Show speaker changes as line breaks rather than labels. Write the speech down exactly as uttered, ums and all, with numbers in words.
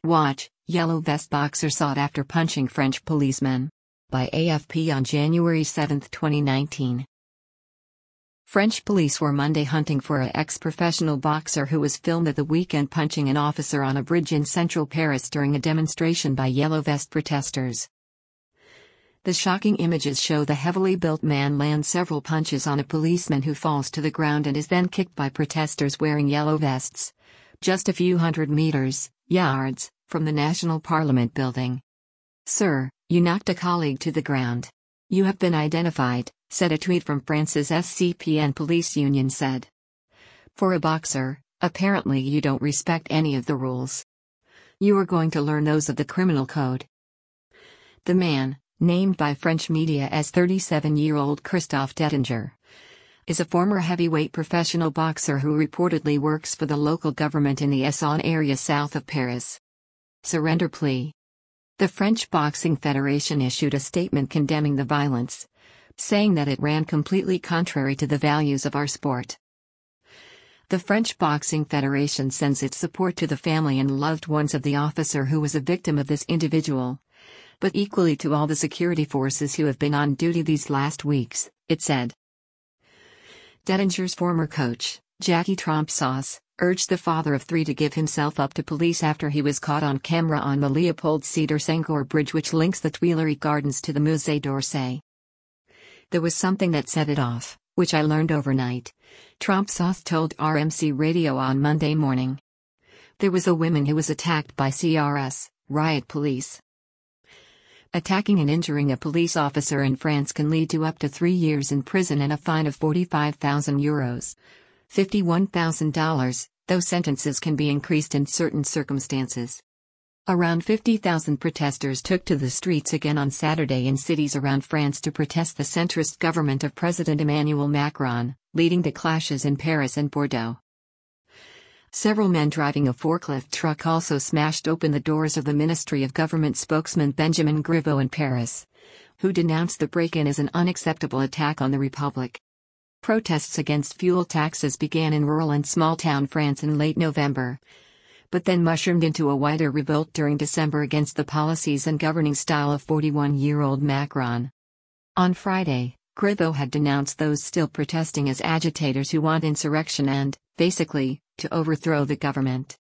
Watch, Yellow Vest boxer sought after punching French policeman. By A F P on January seventh, twenty nineteen. French police were Monday hunting for an ex-professional boxer who was filmed at the weekend punching an officer on a bridge in central Paris during a demonstration by Yellow Vest protesters. The shocking images show the heavily built man land several punches on a policeman who falls to the ground and is then kicked by protesters wearing yellow vests, just a few hundred meters, yards, from the National Parliament building. "Sir, you knocked a colleague to the ground. You have been identified," said a tweet from France's S C P N police union said. "For a boxer, apparently you don't respect any of the rules. You are going to learn those of the criminal code." The man, named by French media as thirty-seven-year-old Christophe Dettinger, is a former heavyweight professional boxer who reportedly works for the local government in the Essonne area south of Paris. Surrender plea. The French Boxing Federation issued a statement condemning the violence, saying that it ran completely contrary to the values of our sport. The French Boxing Federation sends its support to the family and loved ones of the officer who was a victim of this individual, but equally to all the security forces who have been on duty these last weeks, it said. Dettinger's former coach, Jackie Trompsauce, urged the father of three to give himself up to police after he was caught on camera on the Leopold Sédar Senghor bridge which links the Tuileries Gardens to the Musée d'Orsay. "There was something that set it off, which I learned overnight," Trompsauce told R M C Radio on Monday morning. "There was a woman who was attacked by C R S, riot police. Attacking and injuring a police officer in France can lead to up to three years in prison and a fine of forty-five thousand euros, fifty-one thousand dollars, though sentences can be increased in certain circumstances." Around fifty thousand protesters took to the streets again on Saturday in cities around France to protest the centrist government of President Emmanuel Macron, leading to clashes in Paris and Bordeaux. Several men driving a forklift truck also smashed open the doors of the Ministry of Government spokesman Benjamin Griveaux in Paris, who denounced the break-in as an unacceptable attack on the Republic. Protests against fuel taxes began in rural and small-town France in late November, but then mushroomed into a wider revolt during December against the policies and governing style of forty-one-year-old Macron. On Friday, Griveaux had denounced those still protesting as agitators who want insurrection and, basically, to overthrow the government.